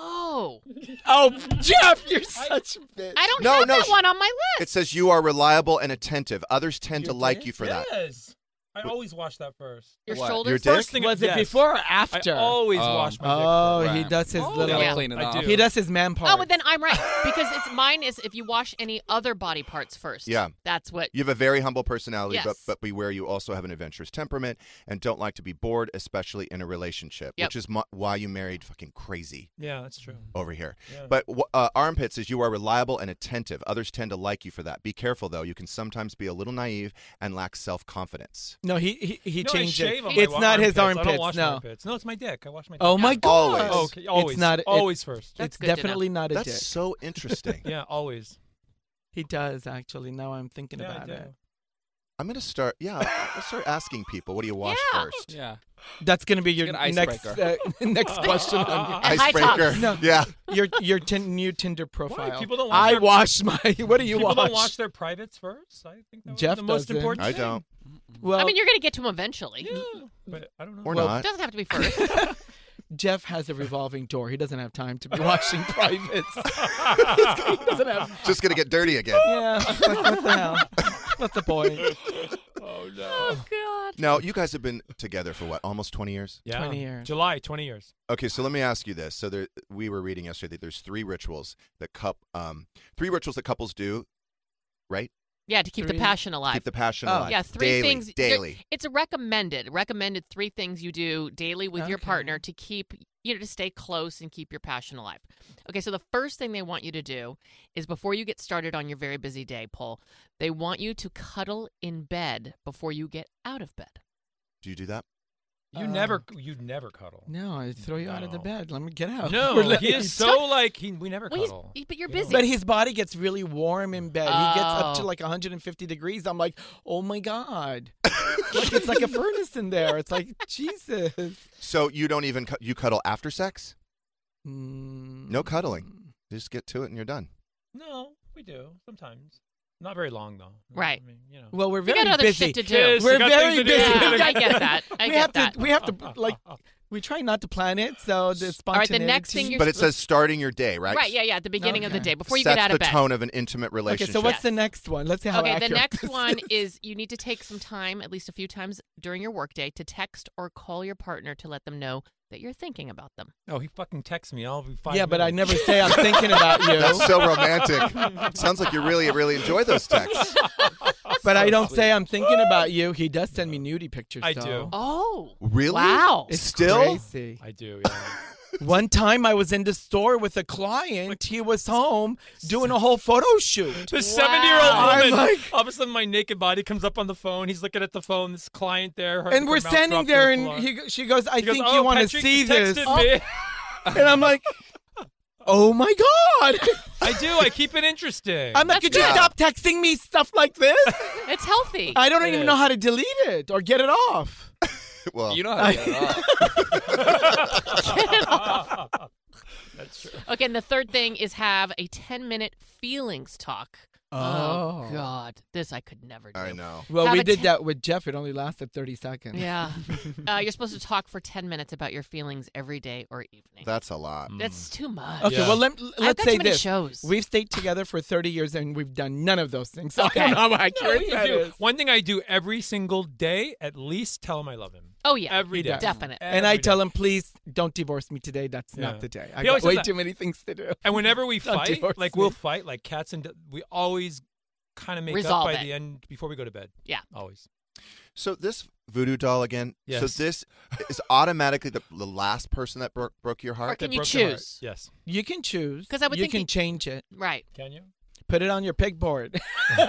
Oh, Oh, Jeff, you're such a bitch. I don't No, have no, that one on my list. It says you are reliable and attentive. Others tend to Your like dick? you for that. Yes. I always wash that first. Your What? shoulders. Your dick? First thing Was it yes. before or after? I always Oh. wash my dick Oh, first. he does his Oh, little. Gotta Yeah. clean it I off. do. He does his man part. Oh, but then I'm right because mine is if you wash any other body parts first. Yeah. That's what. You have a very humble personality, Yes. but beware, you also have an adventurous temperament and don't like to be bored, especially in a relationship, Yep. which is why you married fucking crazy Yeah, that's true. over here. Yeah. But armpits is you are reliable and attentive. Others tend to like you for that. Be careful, though. You can sometimes be a little naive and lack self-confidence. No, he No, I changed shave it. on my It's not his I armpits. don't wash my No. armpits. No, it's my dick. I wash my dick. Oh my God. Always. Okay, always. It's not. always first. That's It's good to know. definitely not a That's dick. so interesting. Yeah, always. He does actually. Now I'm thinking Yeah, I about do. it. I'm gonna start. Yeah, I'll start asking people. What do you wash Yeah. first? Yeah. That's gonna be your Get an next icebreaker. next question on And high Icebreaker. tops. No. Yeah. your new Tinder profile. People don't wash I their- wash my. What do you People wash? don't wash their privates first. I think that was Jeff the most doesn't. important I thing. don't. Well, I mean, you're going to get to them eventually. Yeah, but I don't know. Or Well, It not. doesn't have to be first. Jeff has a revolving door. He doesn't have time to be washing privates. He doesn't have. Just gonna get dirty again. Yeah. Like, what the hell? What's the point? Oh no. Oh, God. Now, you guys have been together for what? Almost 20 years? Yeah. 20 years. July, 20 years. Okay, so let me ask you this. So we were reading yesterday that there's three rituals that couples do, right? Yeah, to keep the passion alive. Keep the passion alive. Yeah, three daily, things. Daily. It's a recommended 3 things you do daily with your partner to keep, to stay close and keep your passion alive. Okay, so the first thing they want you to do is before you get started on your very busy day, Paul, they want you to cuddle in bed before you get out of bed. Do you do that? You never cuddle. No, I throw you out of the bed. Let me get out. No, he is so we never cuddle. But you're busy. But his body gets really warm in bed. He gets up to like 150 degrees. I'm like, oh my God. It's like a furnace in there. It's like, Jesus. So you don't even you cuddle after sex? Mm. No cuddling. You just get to it and you're done. No, we do sometimes. Not very long though. Right. I mean, Well, we're We very got other busy. shit to do. Yes, We're we got very things to do. busy. Yeah, I get that. We have to like we try not to plan it, so the All right, spontaneity. the next thing you're But it says starting your day, right? Right, yeah, at the beginning of the day, before you Sets get out of the bed. tone of an intimate relationship. Okay, so what's the next one? Let's see how Okay, the accurate next this one is. is you need to take some time, at least a few times during your workday, to text or call your partner to let them know that you're thinking about them. Oh, he fucking texts me. I'll be fine. Yeah, but I never say I'm thinking about you. That's so romantic. Sounds like you really enjoy those texts. But I don't say I'm thinking about you. He does send me nudie pictures. I though. do. Oh. Really? Wow. It's Still? crazy. I do, yeah. One time I was in the store with a client. He was home doing a whole photo shoot. The 70-year-old I'm woman. like- All of a sudden, my naked body comes up on the phone. He's looking at the phone. This client there. And we're standing there, and she goes, I think you want to see this. Me. And I'm like, oh my God. I do. I keep it interesting. I'm like, could you stop texting me stuff like this? It's healthy. I don't It even is. know how to delete it or get it off. Well, You know how to get it off. Get it off. That's true. Okay, and the third thing is have a 10-minute feelings talk. Oh. God. This I could never do. I know. Well, Have we a did that with Jeff. It only lasted 30 seconds. Yeah. You're supposed to talk for 10 minutes about your feelings every day or evening. That's a lot. That's too much. Okay, Yeah. well, I've let's got say too many this. shows. We've stayed together for 30 years, and we've done none of those things. So Okay. I don't know how No, accurate we that do. is. One thing I do every single day, at least tell him I love him. Oh, yeah. Every day. Definite. And I Every tell day. him, please don't divorce me today. That's Yeah. not the day. I He got always says way that. too many things to do. And whenever we Don't fight, divorce like me. we'll fight like cats and we always kind of make Resolve up by it. the end before we go to bed. Yeah. Always. So this voodoo doll again. Yes. So this is automatically the last person that broke your Or heart. can That you broke your heart. choose? Yes. You can choose. 'Cause I would you think can you- change it. Right. Can you? Put it on your pegboard.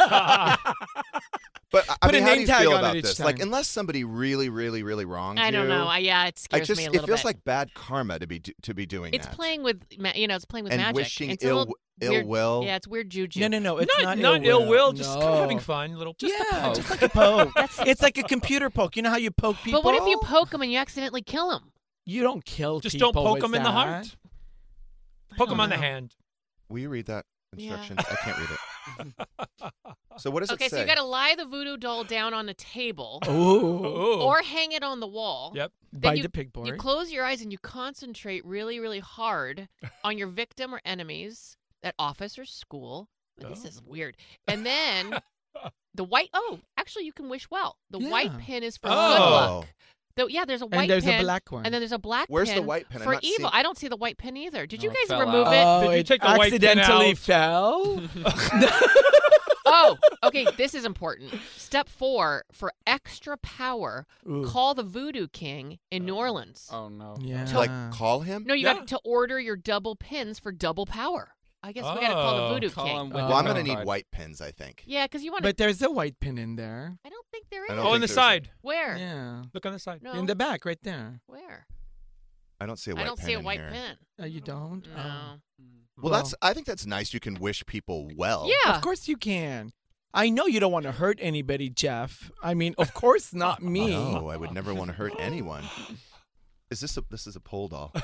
But I Put a mean, how do name you tag feel on it about each this? time. Like, unless somebody really, really, really wronged you. I don't know. Yeah, it scares me a it little feels bit. like bad karma to be doing It's that. playing with, it's playing with And magic. wishing It's a little ill weird- will. Yeah, it's weird juju. No. It's not, not ill will, just kind of No. having fun. Little just a Yeah, poke. just like a poke. It's like a computer poke. You know how you poke people? But what if you poke them and you accidentally kill them? You don't kill Just people don't poke with them in the that. heart. Poke them on the know. hand. Will you read that Yeah. instruction? I can't read it. So what does Okay, it say? so you got to lie the voodoo doll down on a table Ooh. or hang it on the wall. Yep. Then By you, the pegboard. You close your eyes and you concentrate really, really hard on your victim or enemies at office or school. This is weird. And then the white. Oh, actually, you can wish well. The white Yeah. pin is for Oh. good luck. There's a white And there's pin. a black one. And then there's a black Where's pin. the white pin? I'm For not evil. seeing- I don't see the white pin either. Did you Oh, it guys fell remove out. it? Oh, Did you it take the white pin accidentally out? fell? Oh, okay. This is important. Step 4 for extra power. Ooh. Call the Voodoo King in New Orleans. Oh, no. Yeah. To, like, call him? No, you Yeah. got to order your double pins for double power. I guess we got to call the Oh. Voodoo Call King. him with Well, the I'm credit going to need card. white pins, I think. Yeah, because you want to. But there's a white pin in there. I don't think there I is. don't Oh, think on the there's side. Where? Yeah. Look on the side. No. In the back, right there. Where? I don't see a white I don't pin see a in white here. pin. Oh, you don't? No. Well, I think that's nice. You can wish people well. Yeah. Of course you can. I know you don't want to hurt anybody, Jeff. I mean, of course not me. No, I would never want to hurt anyone. This is a pole doll.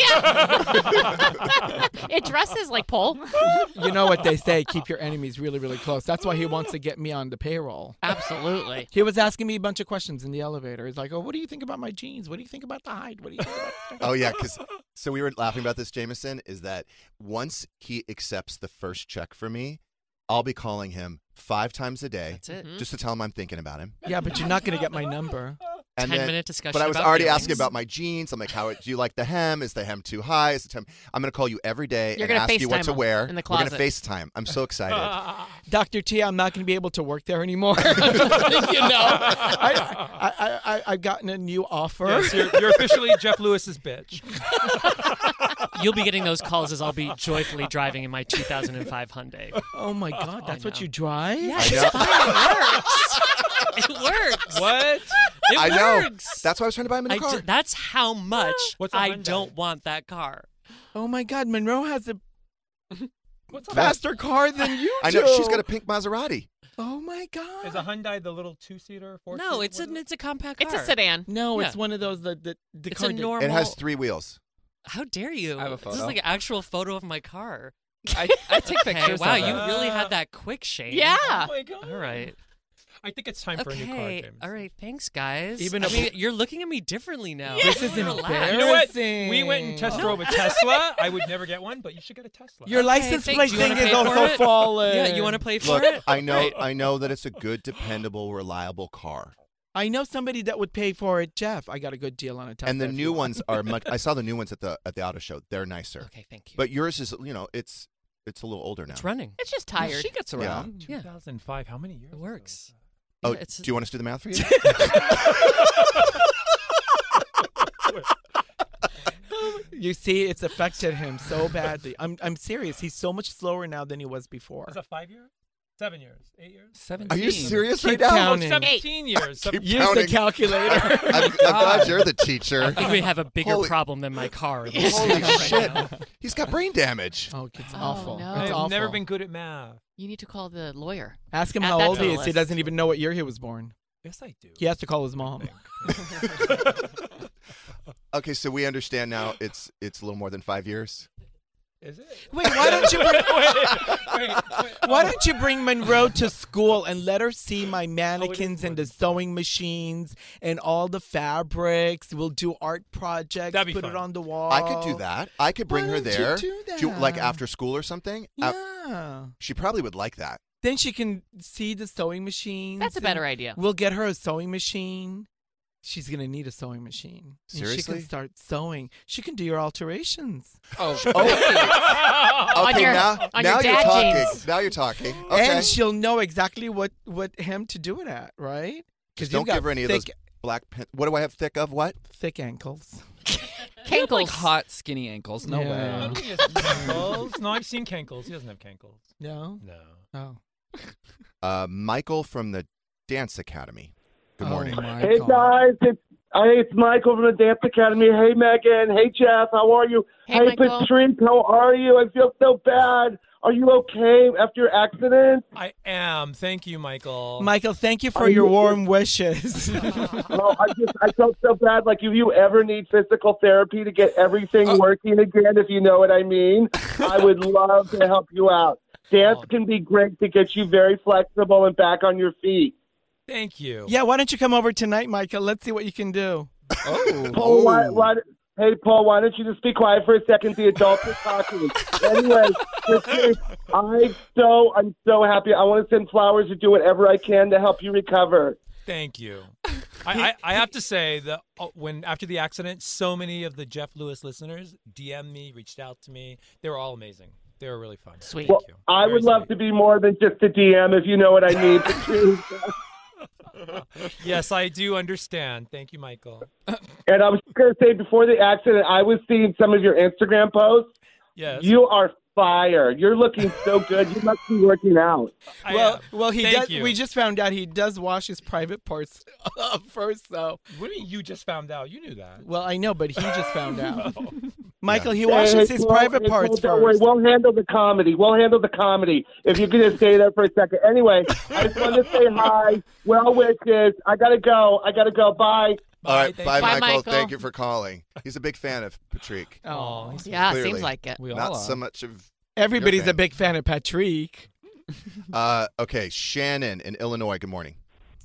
Yeah. It dresses like Pole. You know what they say, keep your enemies really, really close. That's why he wants to get me on the payroll. Absolutely. He was asking me a bunch of questions in the elevator. He's like, oh, what do you think about my jeans? What do you think about the height? What do you think about Oh yeah, so we were laughing about this, Jameson, is that once he accepts the first check for me, I'll be calling him 5 times a day. That's it. Just to tell him I'm thinking about him. Yeah, but you're not going to get my number. And 10-minute discussion. But I was about already feelings. asking about my jeans. I'm like, do you like the hem? Is the hem too high? Is the hem? I'm going to call you every day You're and gonna ask you what FaceTime to him wear. in the We're going closet. to FaceTime. I'm so excited. Dr. T, I'm not going to be able to work there anymore. I've gotten a new offer. Yes, you're officially Jeff Lewis's bitch. You'll be getting those calls as I'll be joyfully driving in my 2005 Hyundai. Oh my God, that's what you drive? Yeah, I it's know. fine. It works. What? It I know. works. That's why I was trying to buy him a new car. That's how much What's a I Hyundai? don't want that car. Oh my God, Monroe has a What's a faster car than you I do. know. She's got a pink Maserati. Oh my God. Is a Hyundai the little 2-seater, 4-seater? No, it's a compact car. It's a sedan. No, Yeah. it's one of those the It's car a normal. It has 3 wheels. How dare you? I have a This is photo. like an actual photo of my car. I take Okay, pictures. wow, of you it. really had that quick, Shane. Yeah. Oh my God. All right. I think it's time for a new car, Okay. James. All right. Thanks, guys. Even I a- mean, you're looking at me differently now. This is Relax. embarrassing. You know what? We went and test drove a Tesla. I would never get one, but you should get a Tesla. Your license thanks. plate You wanna thing is pay for also it? fallen. Yeah, you want to play for Look, it? I know Right. I know that it's a good, dependable, reliable car. I know somebody that would pay for it, Jeff. I got a good deal on a Tesla. And the if new you want. ones are much I saw the new ones at the auto show. They're nicer. Okay, thank you. But yours is, it's a little older now. It's running. It's just tired. She gets Yeah. around. Yeah. 2005. How many years? It works. Oh, Yeah, it's- do you want us to do the math for you? You see, it's affected him so badly. I'm serious. He's so much slower now than he was before. Was that 5 years? 7 years? 8 years? 17. Are you serious Keep right now? counting. 17 years. Keep Use counting. the calculator. I'm glad you're the teacher. I think we have a bigger Holy- problem than my car. Holy right shit. now. He's got brain damage. Oh, it's Oh, awful. no. It's I've awful. never been good at math. You need to call the lawyer. Ask him Add how that old to he the is. He list. doesn't even know what year he was born. Yes, I do. He has to call his mom. Okay, so we understand now it's a little more than 5 years. Is it? Wait, why don't you bring, wait. why don't you bring Monroe to school and let her see my mannequins and the sewing machines and all the fabrics? We'll do art projects. That'd be put fun. it on the wall. I could do that. I could bring Why her don't you there. do you- like that? after school or something. Yeah. She probably would like that. Then she can see the sewing machines. That's a better idea. We'll get her a sewing machine. She's going to need a sewing machine. And she Seriously? can start sewing. She can do your alterations. Oh, Okay, your- now on now your you're dad talking. jeans. Now you're talking. Okay. And she'll know exactly what hem to do it at, right? Just you've don't got give her any of those thick, black pen. What do I have thick of? What? thick ankles. You have, like Cankles. hot, skinny ankles. No Yeah. I way. don't think he has cankles. No, I've seen cankles. He doesn't have cankles. No? No. Oh. Michael from the Dance Academy. Good morning. Oh, my Hey God. guys, it's Michael from the Dance Academy. Hey Megan. Hey Jeff. How are you? Hey, Michael. Patrice. How are you? I feel so bad. Are you okay after your accident? I am. Thank you, Michael. Michael, thank you for Are your you- warm wishes. Oh, I felt so bad. Like if you ever need physical therapy to get everything working again, if you know what I mean, I would love to help you out. Dance can be great to get you very flexible and back on your feet. Thank you. Yeah, why don't you come over tonight, Michael? Let's see what you can do. Paul, hey, Paul, why don't you just be quiet for a second? The adults are talking. Anyway, Patrice, I'm so happy. I want to send flowers or do whatever I can to help you recover. Thank you. I have to say that when after the accident, so many of the Jeff Lewis listeners DM'd me, reached out to me. They were all amazing. They were really fun. Sweet. Well, Thank you. I Very would love sweet. to be more than just a DM, if you know what I mean. Patrice. Yes, I do understand. Thank you, Michael. And I was going to say, before the accident, I was seeing some of your Instagram posts. Yes. You are fire. You're looking so good. You must be working out. I Well, am. he Thank does. you. We just found out he does wash his private parts first, though. What do you mean you just found out? You knew that. Well, I know, but he just found out. Michael, he Hey, washes his Paul, private hey, parts Paul, don't worry. first. We'll handle the comedy. If you're going to stay there for a second. Anyway, I just wanted to say hi. Well wishes. I got to go. Bye. All right. Thank Bye, you. Bye, Michael. Michael. Thank you for calling. He's a big fan of Patrick. Oh, Yeah, Clearly. seems like it. We all Not are. so much of. everybody's fan. a big fan of Patrick. Okay, Shannon in Illinois. Good morning.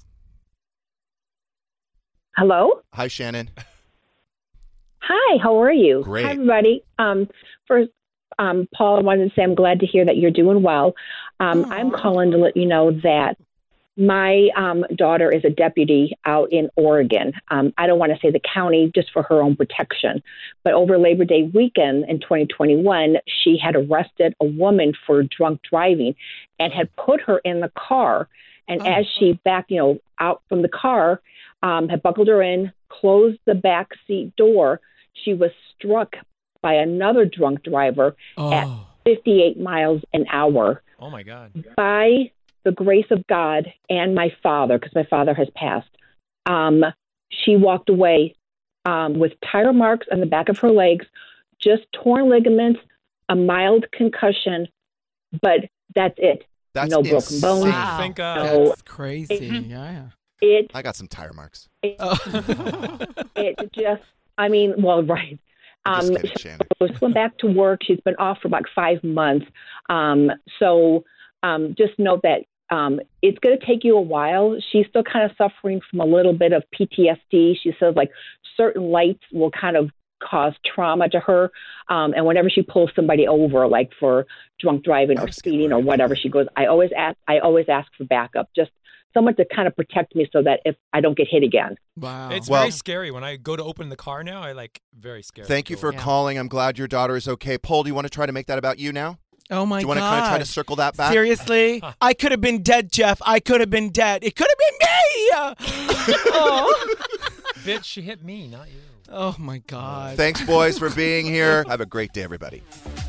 Hello. Hi, Shannon. Hi. How are you? Great. Hi, everybody. First, Paul, I wanted to say I'm glad to hear that you're doing well. I'm calling to let you know that My daughter is a deputy out in Oregon. I don't want to say the county just for her own protection. But over Labor Day weekend in 2021, she had arrested a woman for drunk driving and had put her in the car. And as she backed, out from the car, had buckled her in, closed the back seat door, she was struck by another drunk driver at 58 miles an hour. Oh, my God. By the grace of God and my father, because my father has passed, she walked away with tire marks on the back of her legs, just torn ligaments, a mild concussion, but that's it. That's no broken insane. bones. Wow. Thank God. So That's crazy. Yeah. I got some tire marks. It just, right. Just kidding, Shannon. She went back to work. She's been off for like 5 months. So just note that it's going to take you a while. She's still kind of suffering from a little bit of PTSD. She says like certain lights will kind of cause trauma to her. And whenever she pulls somebody over, like for drunk driving or speeding or whatever, she goes, I always ask for backup, just someone to kind of protect me so that if I don't get hit again. Wow. It's very scary. When I go to open the car now, very scared. Thank you for calling. I'm glad your daughter is okay. Paul, do you want to try to make that about you now? Oh, my God. Do you want to kind of try to circle that back? Seriously? I could have been dead, Jeff. I could have been dead. It could have been me. Oh. Bitch, she hit me, not you. Oh, my God. Thanks, boys, for being here. Have a great day, everybody.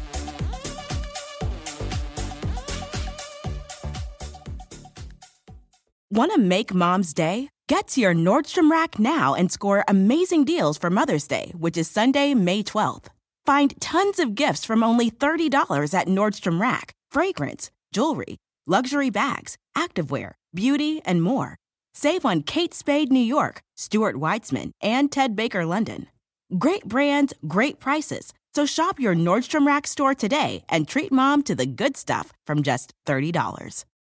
Want to make Mom's day? Get to your Nordstrom Rack now and score amazing deals for Mother's Day, which is Sunday, May 12th. Find tons of gifts from only $30 at Nordstrom Rack. Fragrance, jewelry, luxury bags, activewear, beauty, and more. Save on Kate Spade New York, Stuart Weitzman, and Ted Baker London. Great brands, great prices. So shop your Nordstrom Rack store today and treat Mom to the good stuff from just $30.